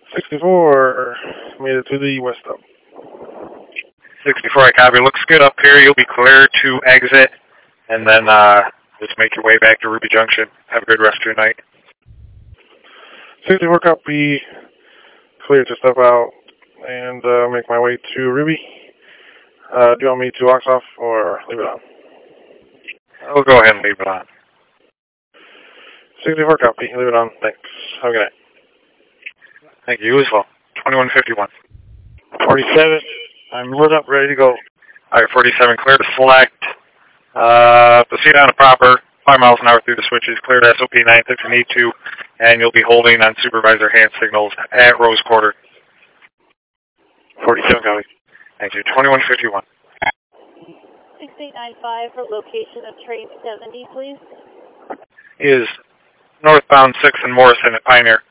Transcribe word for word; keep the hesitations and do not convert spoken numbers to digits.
sixty-four, made it to the west stop. sixty-four, I copy. Looks good up here. You'll be clear to exit, and then uh, just make your way back to Ruby Junction. Have a good rest of your night. sixty-four, copy. Clear to step out and uh, make my way to Ruby. Uh, do you want me to wax off or leave it on? I'll go ahead and leave it on. sixty-four, copy. Leave it on. Thanks. Have a good night. Thank you as well. twenty-one fifty-one. forty-seven. I'm lit up, ready to go. All right, forty-seven, clear to select. Uh, proceed on a proper, five miles an hour through the switches, clear to S O P ninth if you need to, and you'll be holding on supervisor hand signals at Rose Quarter. forty-seven, copy. Thank you. twenty-one fifty-one. six eight nine five for location of train seventy, please. Is northbound six and Morrison at Pioneer.